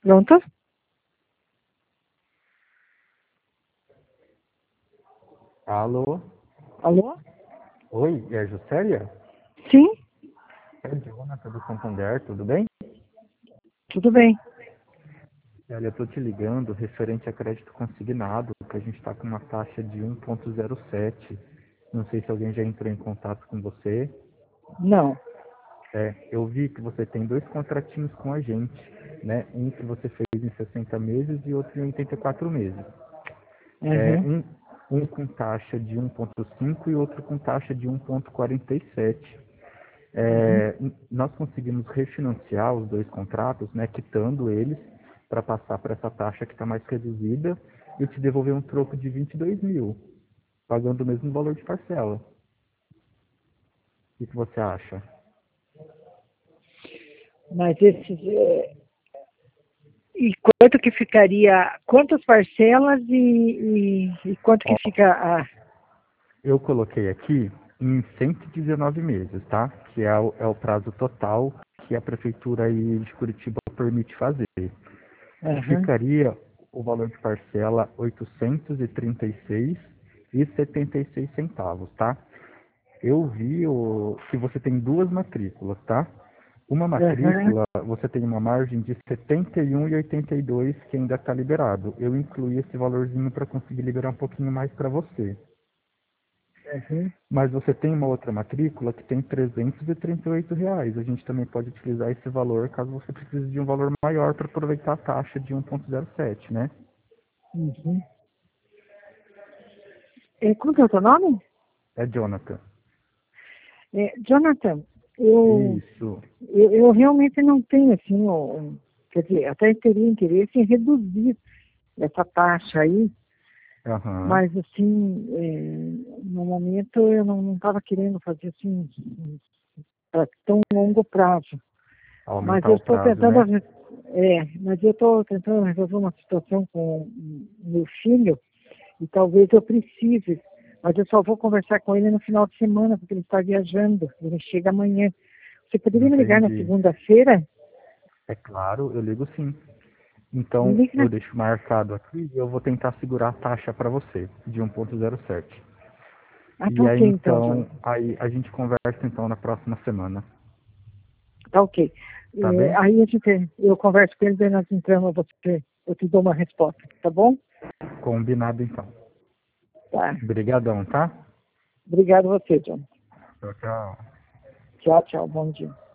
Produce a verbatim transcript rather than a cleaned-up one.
Pronto? Alô? Alô? Oi, é a Juscelia? Sim, É a Jonathan do Santander, tudo bem? tudo bem. Olha, eu estou te ligando referente a crédito consignado, que a gente está com uma taxa de um ponto zero sete. Não sei se alguém já entrou em contato com você. Não. É, eu vi que você tem dois contratinhos com a gente, né? Um que você fez em sessenta meses e outro em oitenta e quatro meses. É, Uhum. um, um com taxa de um ponto cinco e outro com taxa de um ponto quarenta e sete. Uhum. É, nós conseguimos refinanciar os dois contratos, né, quitando eles, para passar para essa taxa que está mais reduzida e te devolver um troco de vinte e dois mil, pagando o mesmo valor de parcela. O que você acha? Mas esses. é, E quanto que ficaria? Quantas parcelas e, e, e quanto que Ó, fica a. eu coloquei aqui em cento e dezenove meses, tá? Que é o, é o prazo total que a Prefeitura aí de Curitiba permite fazer. Uhum. Ficaria o valor de parcela oitocentos e trinta e seis e setenta e seis centavos, tá? Eu vi o, que você tem duas matrículas, tá? Uma Uhum. matrícula, você tem uma margem de setenta e um e oitenta e dois que ainda está liberado. Eu incluí esse valorzinho para conseguir liberar um pouquinho mais para você. Uhum. Mas você tem uma outra matrícula que tem trezentos e trinta e oito reais. A gente também pode utilizar esse valor caso você precise de um valor maior para aproveitar a taxa de um ponto zero sete, né? Uhum. É, como que é o teu nome? É Jonathan. É, Jonathan, eu, Isso. eu, eu realmente não tenho, assim, um, quer dizer, até teria interesse em reduzir essa taxa aí, Aham. mas, assim, é, no momento eu não estava querendo fazer, assim, para tão longo prazo. Mas Aumentar eu o estou prazo, tentando, né? re- é, mas eu estou tentando resolver uma situação com o meu filho e talvez eu precise, mas eu só vou conversar com ele no final de semana, porque ele está viajando, ele chega amanhã. Você poderia me ligar na Entendi. segunda-feira? É claro, eu ligo sim. Me Então, liga eu na... deixo marcado aqui e eu vou tentar segurar a taxa para você, de um ponto zero sete. Ah, tá E aí, ok então, então, Jonathan. aí a gente conversa então na próxima semana, Tá ok. tá É, bem? aí a gente, eu converso com ele, daí nós entramos, você, eu te dou uma resposta, tá bom? Combinado então. Tá. Obrigadão, tá? Obrigado a você, Jonathan. Tchau, tchau. Tchau, tchau. Bom dia.